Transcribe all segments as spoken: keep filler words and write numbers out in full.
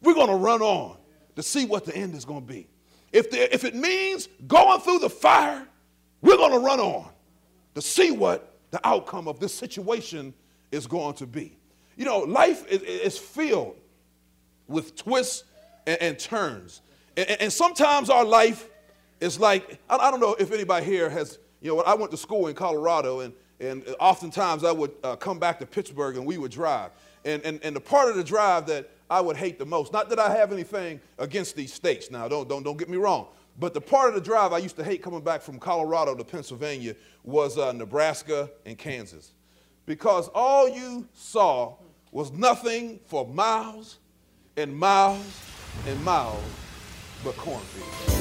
we're going to run on to see what the end is going to be. If, the, if it means going through the fire, we're going to run on to see what the outcome of this situation is going to be. You know, life is, is filled with twists and, and turns. And, and sometimes our life is like, I, I don't know if anybody here has, you know, I went to school in Colorado, and, and oftentimes I would uh, come back to Pittsburgh and we would drive. And, and, and the part of the drive that I would hate the most, not that I have anything against these states now, don't, don't, don't get me wrong, but the part of the drive I used to hate coming back from Colorado to Pennsylvania was uh, Nebraska and Kansas. Because all you saw was nothing for miles and miles and miles but cornfields.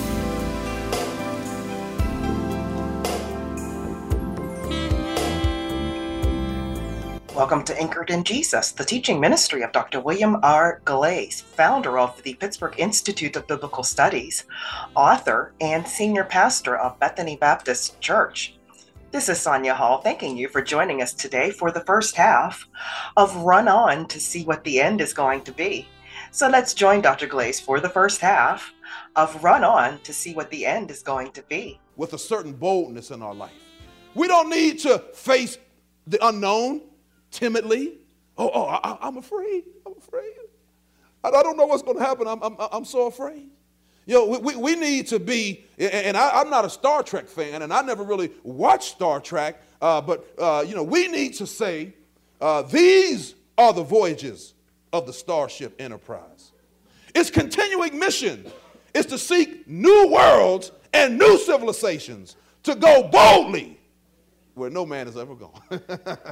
Welcome to Anchored in Jesus, the teaching ministry of Doctor William R. Glaze, founder of the Pittsburgh Institute of Biblical Studies, author, and senior pastor of Bethany Baptist Church. This is Sonia Hall thanking you for joining us today for the first half of Run On to see what the end is going to be. So let's join Doctor Glaze for the first half of Run On to see what the end is going to be. With a certain boldness in our life. We don't need to face the unknown timidly. Oh, oh, I, I'm afraid. I'm afraid. I, I don't know what's going to happen. I'm, I'm, I'm so afraid. You know, we, we need to be, and I, I'm not a Star Trek fan, and I never really watched Star Trek, uh, but, uh, you know, we need to say, uh, these are the voyages of the Starship Enterprise. Its continuing mission is to seek new worlds and new civilizations, to go boldly where no man has ever gone.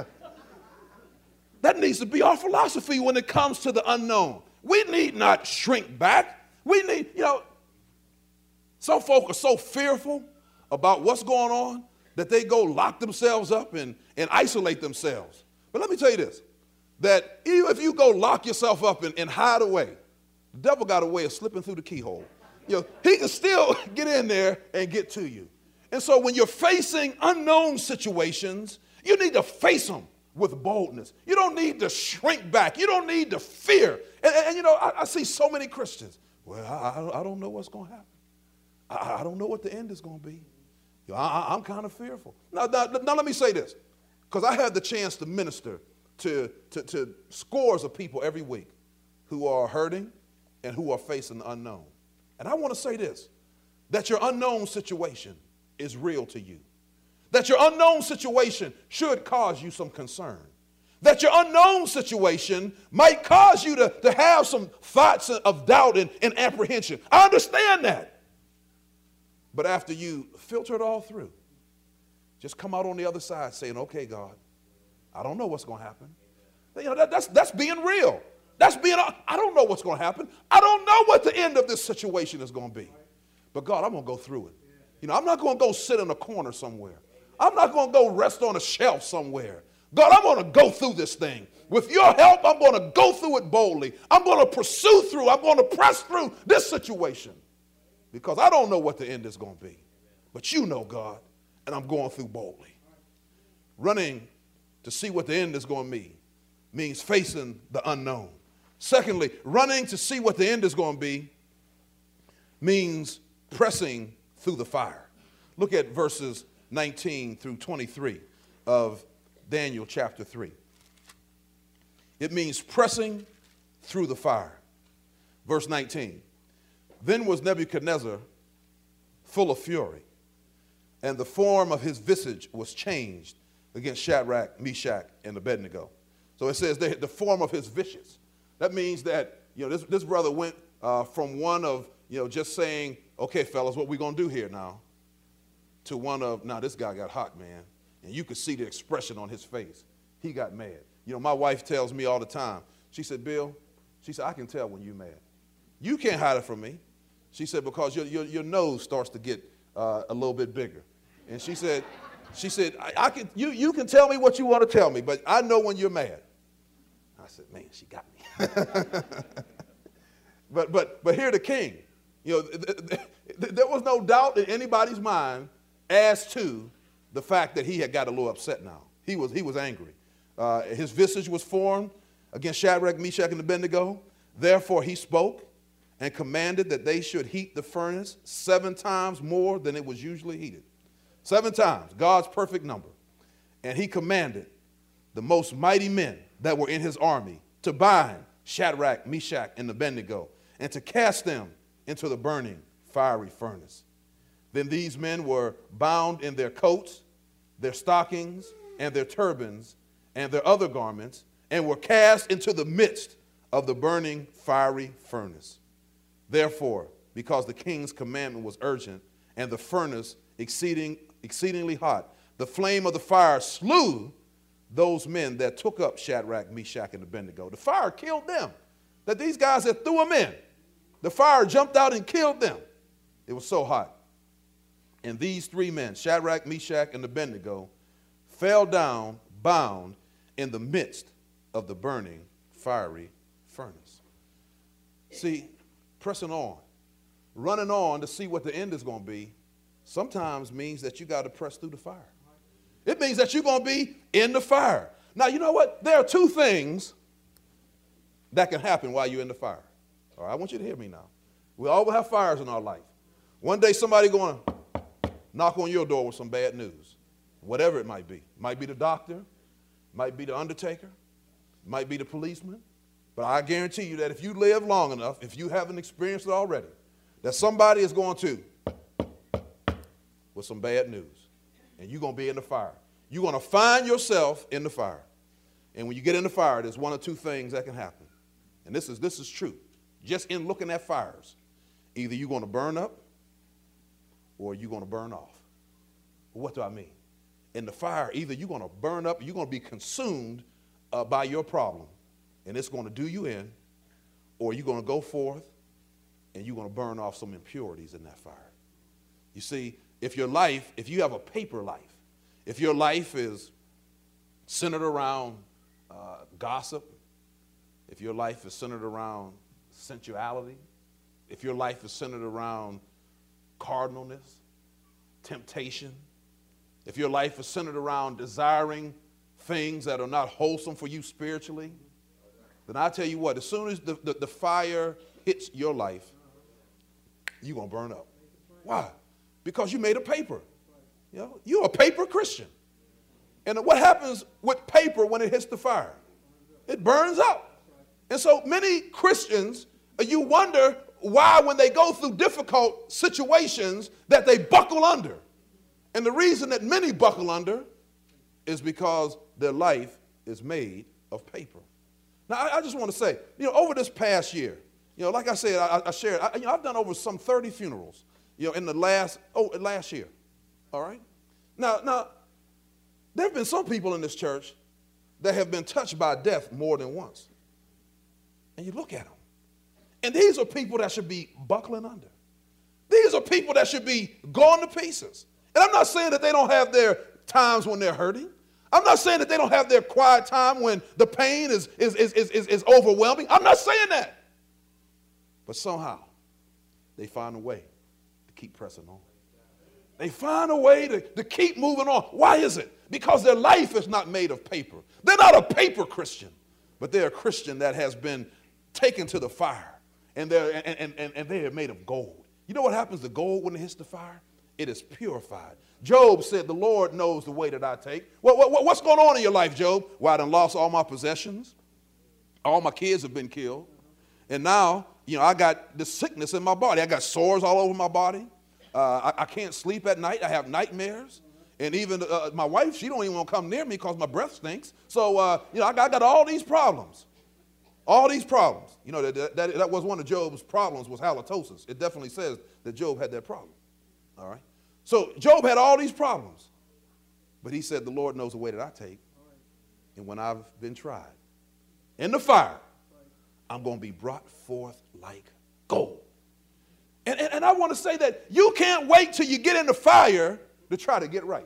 That needs to be our philosophy when it comes to the unknown. We need not shrink back. We need, you know, some folk are so fearful about what's going on that they go lock themselves up and, and isolate themselves. But let me tell you this, that even if you go lock yourself up and, and hide away, the devil got a way of slipping through the keyhole. You know, he can still get in there and get to you. And so when you're facing unknown situations, you need to face them with boldness. You don't need to shrink back. You don't need to fear. And, and, and you know, I, I see so many Christians. Well, I, I don't know what's going to happen. I, I don't know what the end is going to be. You know, I, I'm kind of fearful. Now, now, now let me say this, because I had the chance to minister to, to, to scores of people every week who are hurting and who are facing the unknown. And I want to say this, that your unknown situation is real to you. That your unknown situation should cause you some concern. That your unknown situation might cause you to, to have some thoughts of doubt and, and apprehension. I understand that. But after you filter it all through, just come out on the other side saying, okay, God, I don't know what's going to happen. You know, that, that's, that's being real. That's being, I don't know what's going to happen. I don't know what the end of this situation is going to be. But God, I'm going to go through it. You know, I'm not going to go sit in a corner somewhere. I'm not going to go rest on a shelf somewhere. God, I'm going to go through this thing. With your help, I'm going to go through it boldly. I'm going to pursue through. I'm going to press through this situation because I don't know what the end is going to be. But you know, God, and I'm going through boldly. Running to see what the end is going to be means facing the unknown. Secondly, running to see what the end is going to be means pressing through the fire. Look at verses nineteen through twenty-three of Daniel chapter three. It means pressing through the fire. Verse nineteen. Then was Nebuchadnezzar full of fury, and the form of his visage was changed against Shadrach, Meshach, and Abednego. So it says the, the form of his visage. That means that, you know, this, this brother went uh, from one of, you know, just saying, okay, fellas, what we going to do here now, to one of, now this guy got hot, man. And you could see the expression on his face. He got mad. You know, my wife tells me all the time. She said, Bill, she said, I can tell when you're mad. You can't hide it from me. She said, because your, your, your nose starts to get uh, a little bit bigger. And she said, she said, I, I can, you, you can tell me what you want to tell me, but I know when you're mad. I said, man, she got me. but, but, but here the king, you know, th- th- th- there was no doubt in anybody's mind as to the fact that he had got a little upset now. He was, he was angry. Uh, his visage was formed against Shadrach, Meshach, and Abednego. Therefore he spoke and commanded that they should heat the furnace seven times more than it was usually heated. Seven times, God's perfect number. And he commanded the most mighty men that were in his army to bind Shadrach, Meshach, and Abednego, and to cast them into the burning fiery furnace. Then these men were bound in their coats, their stockings, and their turbans, and their other garments, and were cast into the midst of the burning fiery furnace. Therefore, because the king's commandment was urgent, and the furnace exceeding, exceedingly hot, the flame of the fire slew those men that took up Shadrach, Meshach, and Abednego. The fire killed them. That these guys that threw them in, the fire jumped out and killed them. It was so hot. And these three men, Shadrach, Meshach, and Abednego, fell down bound in the midst of the burning fiery furnace. See, pressing on, running on to see what the end is going to be, sometimes means that you got to press through the fire. It means that you're going to be in the fire. Now, you know what? There are two things that can happen while you're in the fire. All right, I want you to hear me now. We all will have fires in our life. One day somebody going to knock on your door with some bad news, whatever it might be. It might be the doctor, might be the undertaker, might be the policeman. But I guarantee you that if you live long enough, if you haven't experienced it already, that somebody is going to with some bad news. And you're going to be in the fire. You're going to find yourself in the fire. And when you get in the fire, there's one or two things that can happen. And this is, this is true. Just in looking at fires, either you're going to burn up or you're going to burn off. What do I mean? In the fire, either you're going to burn up, or you're going to be consumed uh, by your problem, and it's going to do you in, or you're going to go forth and you're going to burn off some impurities in that fire. You see, if your life, if you have a paper life, if your life is centered around uh, gossip, if your life is centered around sensuality, if your life is centered around carnalness, temptation, if your life is centered around desiring things that are not wholesome for you spiritually, then I tell you what, as soon as the, the, the fire hits your life, you're going to burn up. Why? Because you made a paper. You know, you're a paper Christian. And what happens with paper when it hits the fire? It burns up. And so many Christians, you wonder why when they go through difficult situations that they buckle under. And the reason that many buckle under is because their life is made of paper. Now, I, I just want to say, you know, over this past year, you know, like I said, I, I shared, I, you know, I've done over some thirty funerals, you know, in the last, oh, last year, all right? Now, now, there have been some people in this church that have been touched by death more than once. And you look at them, and these are people that should be buckling under. These are people that should be going to pieces. And I'm not saying that they don't have their times when they're hurting. I'm not saying that they don't have their quiet time when the pain is, is, is, is, is, is overwhelming. I'm not saying that. But somehow, they find a way to keep pressing on. They find a way to, to keep moving on. Why is it? Because their life is not made of paper. They're not a paper Christian, but they're a Christian that has been taken to the fire, and they're, and, and, and they are made of gold. You know what happens to gold when it hits the fire? It is purified. Job said, the Lord knows the way that I take. What, what, what's going on in your life, Job? Well, I done lost all my possessions. All my kids have been killed. And now, you know, I got this sickness in my body. I got sores all over my body. Uh, I, I can't sleep at night. I have nightmares. And even uh, my wife, she don't even want to come near me because my breath stinks. So, uh, you know, I got, I got all these problems. All these problems. You know, that, that, that was one of Job's problems was halitosis. It definitely says that Job had that problem. All right. So Job had all these problems. But he said, the Lord knows the way that I take. And when I've been tried in the fire, I'm going to be brought forth like gold. And, and, and I want to say that you can't wait till you get in the fire to try to get right.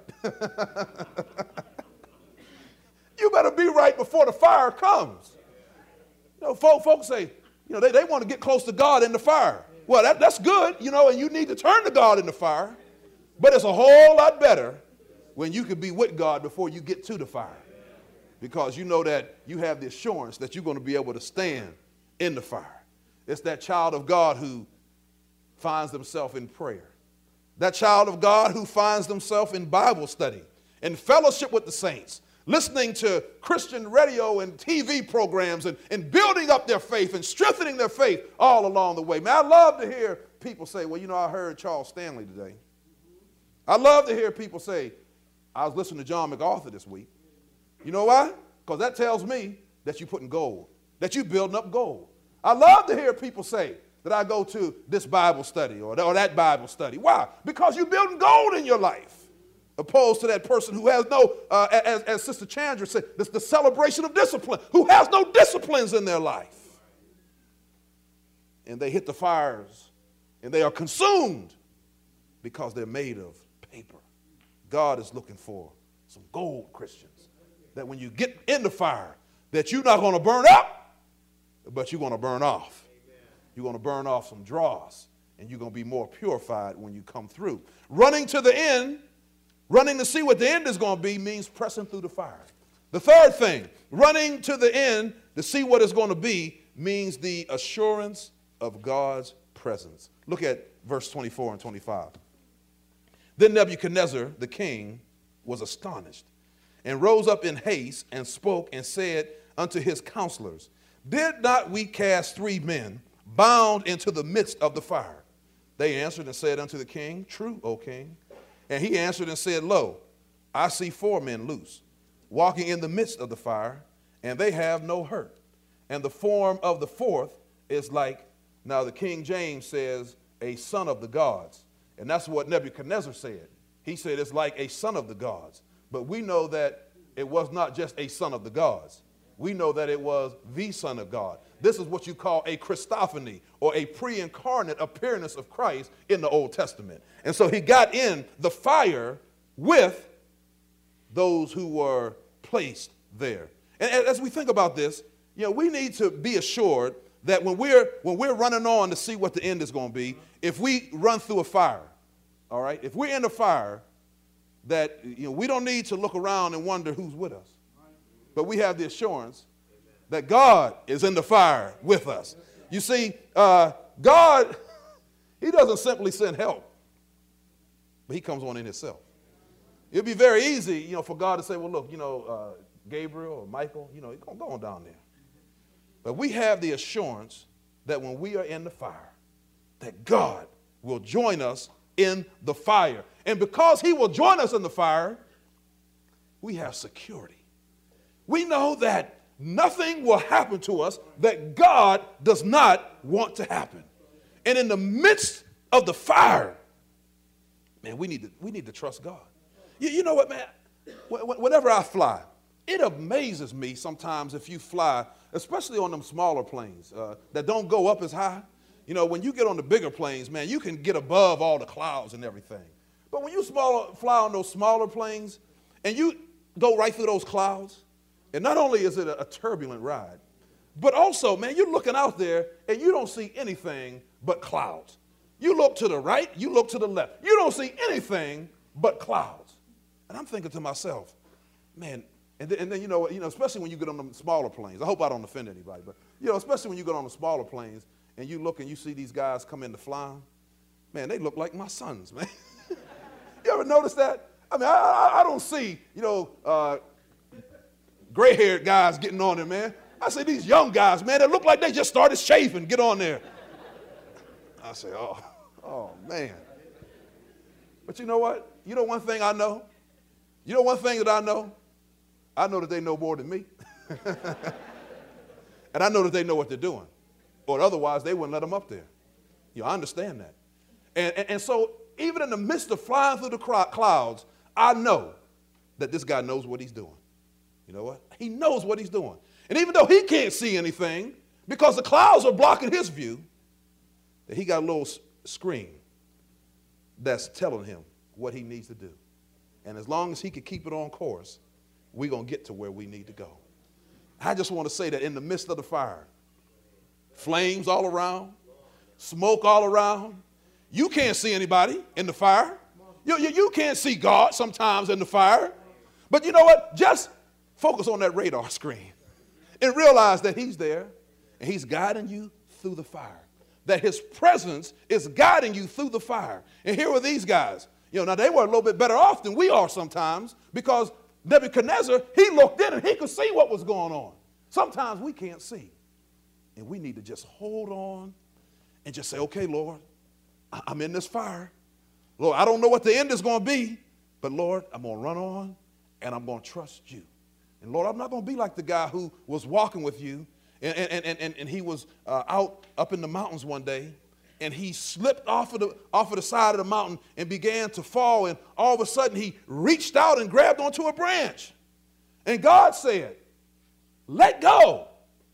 You better be right before the fire comes. You know, folk, folks say, you know, they, they want to get close to God in the fire. Well, that, that's good, you know, and you need to turn to God in the fire. But it's a whole lot better when you can be with God before you get to the fire. Because you know that you have the assurance that you're going to be able to stand in the fire. It's that child of God who finds themselves in prayer. That child of God who finds themselves in Bible study, in fellowship with the saints, listening to Christian radio and T V programs and, and building up their faith and strengthening their faith all along the way. Man, I love to hear people say, well, you know, I heard Charles Stanley today. I love to hear people say, I was listening to John MacArthur this week. You know why? Because that tells me that you're putting gold, that you're building up gold. I love to hear people say that I go to this Bible study or, or that Bible study. Why? Because you're building gold in your life. Opposed to that person who has no, uh, as, as Sister Chandra said, this the celebration of discipline, who has no disciplines in their life. And they hit the fires and they are consumed because they're made of paper. God is looking for some gold Christians, that when you get in the fire, that you're not going to burn up, but you're going to burn off. You're going to burn off some dross, and you're going to be more purified when you come through. Running to the end, running to see what the end is going to be, means pressing through the fire. The third thing, running to the end to see what it's going to be, means the assurance of God's presence. Look at verse twenty-four and twenty-five. Then Nebuchadnezzar, the king, was astonished, and rose up in haste, and spoke and said unto his counselors, Did not we cast three men bound into the midst of the fire? They answered and said unto the king, True, O king. And he answered and said, Lo, I see four men loose, walking in the midst of the fire, and they have no hurt. And the form of the fourth is like, now the King James says, a son of the gods. And that's what Nebuchadnezzar said. He said it's like a son of the gods. But we know that it was not just a son of the gods. We know that it was the Son of God. This is what you call a Christophany, or a pre-incarnate appearance of Christ in the Old Testament. And so he got in the fire with those who were placed there. And as we think about this, you know, we need to be assured that when we're, when we're running on to see what the end is going to be, if we run through a fire, all right, if we're in a fire, that, you know, we don't need to look around and wonder who's with us. But we have the assurance that God is in the fire with us. You see, uh, God, he doesn't simply send help, but he comes on in himself. It'd be very easy, you know, for God to say, well, look, you know, uh, Gabriel or Michael, you know, go on down there. But we have the assurance that when we are in the fire, that God will join us in the fire. And because he will join us in the fire, we have security. We know that nothing will happen to us that God does not want to happen. And in the midst of the fire, man, we need to, we need to trust God. You, you know what, man? Whenever I fly, it amazes me sometimes if you fly, especially on them smaller planes uh, that don't go up as high. You know, when you get on the bigger planes, man, you can get above all the clouds and everything. But when you smaller, fly on those smaller planes and you go right through those clouds, and not only is it a, a turbulent ride, but also, man, you're looking out there and you don't see anything but clouds. You look to the right, you look to the left. You don't see anything but clouds. And I'm thinking to myself, man, and then, and then you know, you know, especially when you get on the smaller planes. I hope I don't offend anybody, but you know, especially when you get on the smaller planes and you look and you see these guys come in to fly, man, they look like my sons, man. You ever notice that? I mean, I, I, I don't see, you know, uh, gray-haired guys getting on there, man. I say these young guys, man, they look like they just started shaving, get on there. I say, oh, oh, man. But you know what? You know one thing I know? You know one thing that I know? I know that they know more than me. And I know that they know what they're doing. Or otherwise, they wouldn't let them up there. You know, I understand that. And, and, and so even in the midst of flying through the clouds, I know that this guy knows what he's doing. You know what? He knows what he's doing. And even though he can't see anything, because the clouds are blocking his view, that he got a little screen that's telling him what he needs to do. And as long as he can keep it on course, we're going to get to where we need to go. I just want to say that in the midst of the fire, flames all around, smoke all around, you can't see anybody in the fire. You, you, you can't see God sometimes in the fire. But you know what? Just focus on that radar screen and realize that he's there and he's guiding you through the fire, that his presence is guiding you through the fire. And here were these guys. You know, now they were a little bit better off than we are sometimes, because Nebuchadnezzar, he looked in and he could see what was going on. Sometimes we can't see. And we need to just hold on and just say, okay, Lord, I'm in this fire. Lord, I don't know what the end is going to be, but Lord, I'm going to run on and I'm going to trust you. And Lord, I'm not going to be like the guy who was walking with you, and, and, and, and, and he was uh, out up in the mountains one day, and he slipped off of, the, off of the side of the mountain and began to fall, and all of a sudden he reached out and grabbed onto a branch. And God said, let go.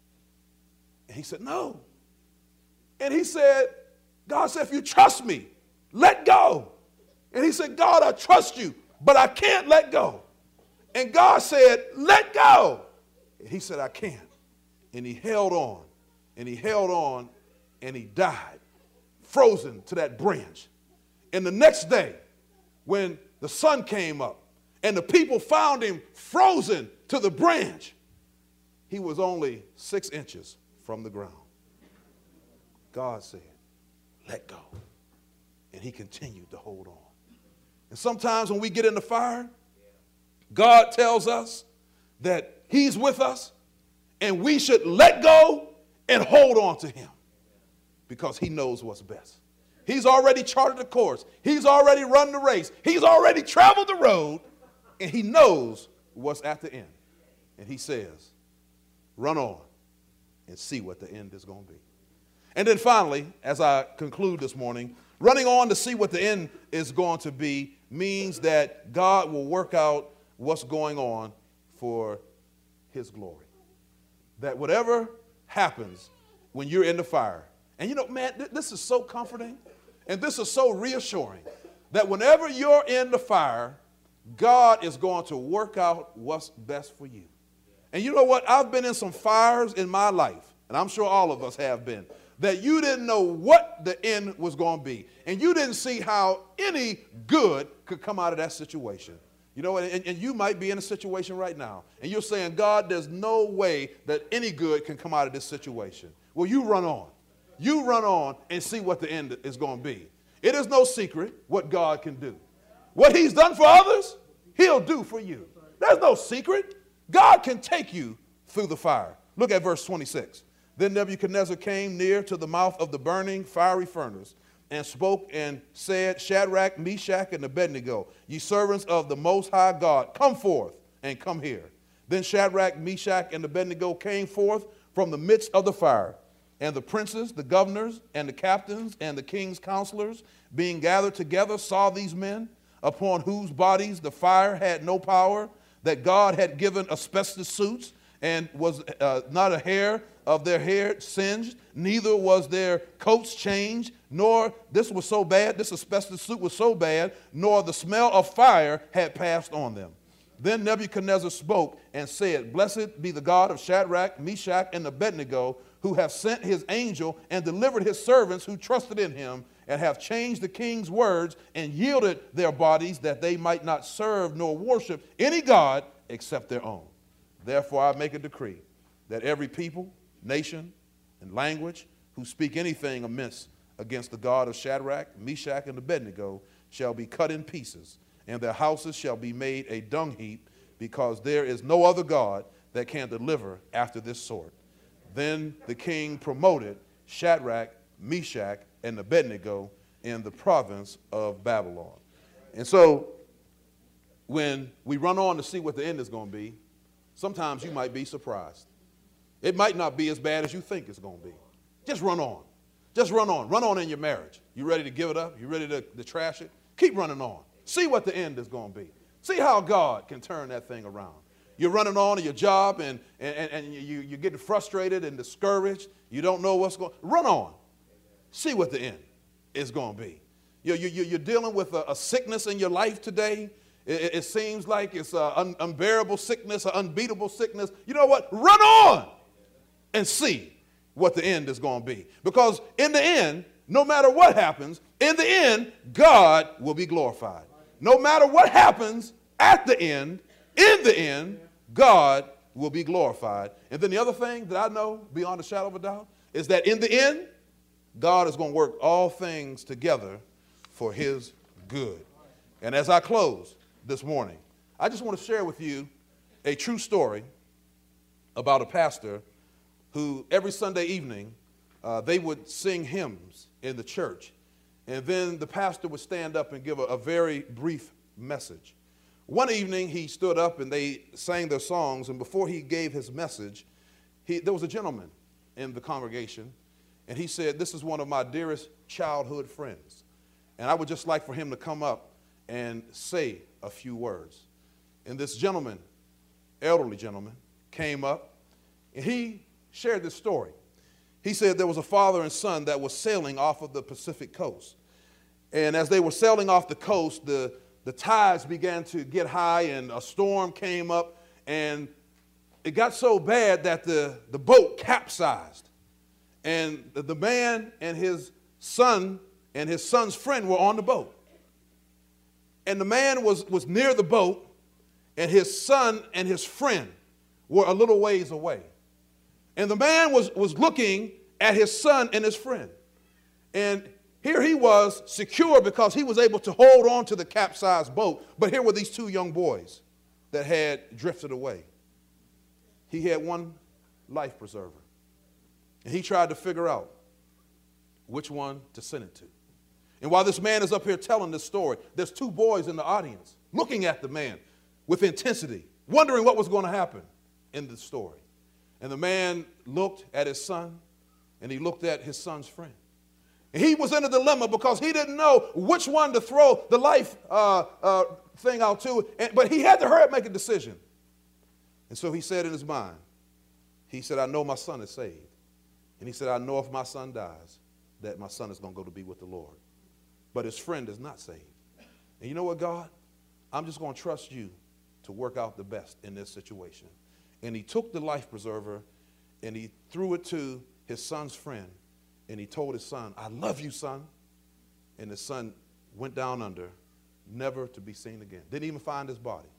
And he said, no. And he said, God said, if you trust me, let go. And he said, God, I trust you, but I can't let go. And God said, let go. And he said, I can't. And he held on, and he held on, and he died, frozen to that branch. And the next day, when the sun came up and the people found him frozen to the branch, he was only six inches from the ground. God said, let go. And he continued to hold on. And sometimes when we get in the fire, God tells us that he's with us, and we should let go and hold on to him, because he knows what's best. He's already charted the course. He's already run the race. He's already traveled the road, and he knows what's at the end. And he says, run on and see what the end is going to be. And then finally, as I conclude this morning, running on to see what the end is going to be means that God will work out what's going on for his glory. That whatever happens when you're in the fire, and you know, man, th- this is so comforting, and this is so reassuring, that whenever you're in the fire, God is going to work out what's best for you. And you know what? I've been in some fires in my life, and I'm sure all of us have been, that you didn't know what the end was going to be, and you didn't see how any good could come out of that situation. You know, and, and you might be in a situation right now, and you're saying, God, there's no way that any good can come out of this situation. Well, you run on. You run on and see what the end is going to be. It is no secret what God can do. What he's done for others, he'll do for you. There's no secret. God can take you through the fire. Look at verse twenty-six. Then Nebuchadnezzar came near to the mouth of the burning fiery furnace, and spoke and said, Shadrach, Meshach, and Abednego, ye servants of the Most High God, come forth and come here. Then Shadrach, Meshach, and Abednego came forth from the midst of the fire. And the princes, the governors, and the captains, and the king's counselors, being gathered together, saw these men, upon whose bodies the fire had no power, that God had given asbestos suits, and was uh, not a hair of their hair singed, neither was their coats changed, nor, this was so bad, this asbestos suit was so bad, nor the smell of fire had passed on them. Then Nebuchadnezzar spoke and said, Blessed be the God of Shadrach, Meshach, and Abednego, who have sent his angel and delivered his servants who trusted in him, and have changed the king's words and yielded their bodies, that they might not serve nor worship any god except their own. Therefore I make a decree that every people, nation, and language who speak anything amiss against the God of Shadrach, Meshach, and Abednego shall be cut in pieces, and their houses shall be made a dung heap, because there is no other God that can deliver after this sort. Then the king promoted Shadrach, Meshach, and Abednego in the province of Babylon. And so when we run on to see what the end is going to be, sometimes you might be surprised. It might not be as bad as you think it's going to be. Just run on. Just run on. Run on in your marriage. You ready to give it up? You ready to, to trash it? Keep running on. See what the end is going to be. See how God can turn that thing around. You're running on to your job, and, and, and you, you're getting frustrated and discouraged. You don't know what's going on. Run on. See what the end is going to be. You're, you're, you're dealing with a, a sickness in your life today. It, it seems like it's an un, unbearable sickness, an unbeatable sickness. You know what? Run on and see what the end is going to be. Because in the end, no matter what happens, in the end, God will be glorified. No matter what happens at the end, in the end, God will be glorified. And then the other thing that I know beyond a shadow of a doubt, is that in the end, God is going to work all things together for his good. And as I close this morning, I just want to share with you a true story about a pastor who every Sunday evening, uh, they would sing hymns in the church. And then the pastor would stand up and give a, a very brief message. One evening, he stood up and they sang their songs. And before he gave his message, he, there was a gentleman in the congregation. And he said, "This is one of my dearest childhood friends. And I would just like for him to come up and say a few words." And this gentleman, elderly gentleman, came up and he shared this story. He said there was a father and son that was sailing off of the Pacific coast. And as they were sailing off the coast, the, the tides began to get high and a storm came up, and it got so bad that the, the boat capsized. And the, the man and his son and his son's friend were on the boat. And the man was, was near the boat, and his son and his friend were a little ways away. And the man was, was looking at his son and his friend. And here he was secure because he was able to hold on to the capsized boat. But here were these two young boys that had drifted away. He had one life preserver. And he tried to figure out which one to send it to. And while this man is up here telling this story, there's two boys in the audience looking at the man with intensity, wondering what was going to happen in the story. And the man looked at his son, and he looked at his son's friend. And he was in a dilemma because he didn't know which one to throw the life uh, uh, thing out to, and, but he had to hurry up and make a decision. And so he said in his mind, he said, "I know my son is saved." And he said, "I know if my son dies, that my son is going to go to be with the Lord. But his friend is not saved. And you know what, God? I'm just going to trust you to work out the best in this situation." And he took the life preserver and he threw it to his son's friend. And he told his son, "I love you, son." And his son went down under, never to be seen again. Didn't even find his body.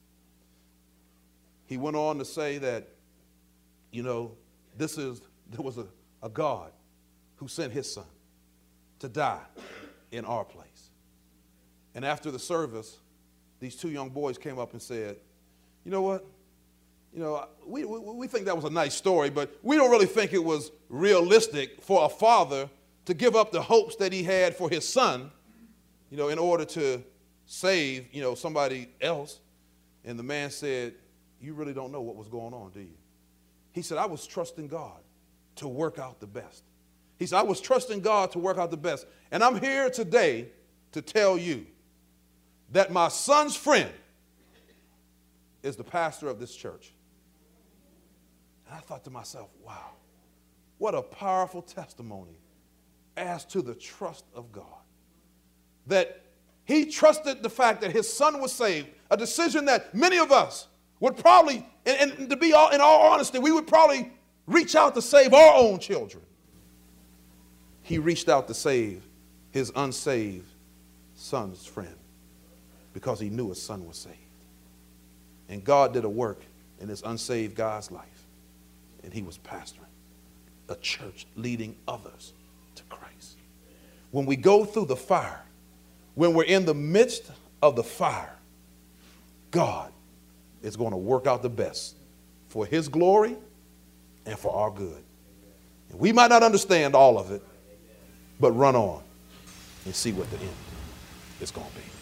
He went on to say that, you know, this is, there was a, a God who sent his son to die in our place. And after the service, these two young boys came up and said, "You know what? You know, we, we, we think that was a nice story, but we don't really think it was realistic for a father to give up the hopes that he had for his son, you know, in order to save, you know, somebody else." And the man said, "You really don't know what was going on, do you?" He said, "I was trusting God to work out the best." He said, "I was trusting God to work out the best. And I'm here today to tell you that my son's friend is the pastor of this church." And I thought to myself, wow, what a powerful testimony as to the trust of God. That he trusted the fact that his son was saved, a decision that many of us would probably, and, and to be all, in all honesty, we would probably reach out to save our own children. He reached out to save his unsaved son's friend because he knew his son was saved. And God did a work in this unsaved guy's life. And he was pastoring a church leading others to Christ. When we go through the fire, when we're in the midst of the fire, God is going to work out the best for his glory and for our good. And we might not understand all of it, but run on and see what the end is going to be.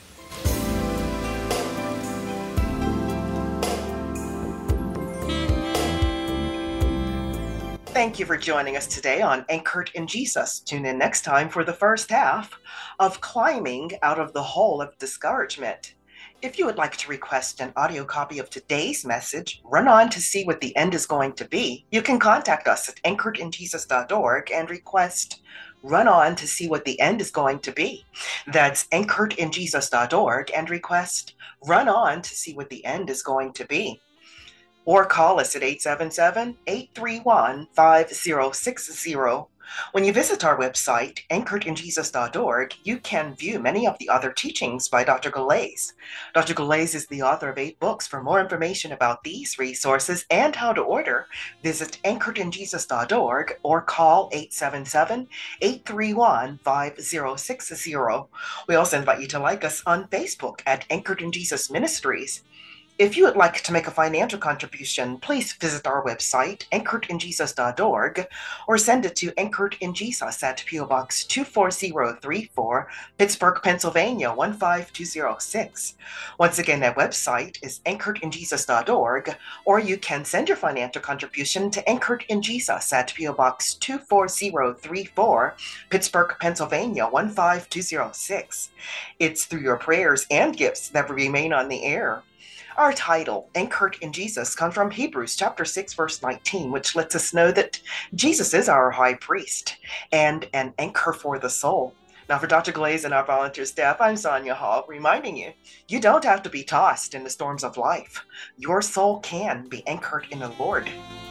Thank you for joining us today on Anchored in Jesus. Tune in next time for the first half of Climbing Out of the Hole of Discouragement. If you would like to request an audio copy of today's message, run on to see what the end is going to be, you can contact us at anchored in jesus dot org and request Run On to See What the End is Going to Be. That's anchored in jesus dot org and request Run On to See What the End is Going to Be. Or call us at eight seven seven, eight three one, five zero six zero When you visit our website, anchored in jesus dot org, you can view many of the other teachings by Doctor Gallais. Doctor Gallais is the author of eight books. For more information about these resources and how to order, visit anchored in jesus dot org or call eight seven seven, eight three one, five zero six zero. We also invite you to like us on Facebook at Anchored in Jesus Ministries. If you would like to make a financial contribution, please visit our website, anchored in jesus dot org, or send it to Anchored in Jesus at P O Box two four zero three four, Pittsburgh, Pennsylvania one five two zero six. Once again, that website is anchored in jesus dot org, or you can send your financial contribution to Anchored in Jesus at P O Box two four zero three four, Pittsburgh, Pennsylvania one five two zero six. It's through your prayers and gifts that we remain on the air. Our title, Anchored in Jesus, comes from Hebrews chapter six, verse nineteen, which lets us know that Jesus is our high priest and an anchor for the soul. Now, for Doctor Gallais and our volunteer staff, I'm Sonia Hall, reminding you, you don't have to be tossed in the storms of life. Your soul can be anchored in the Lord.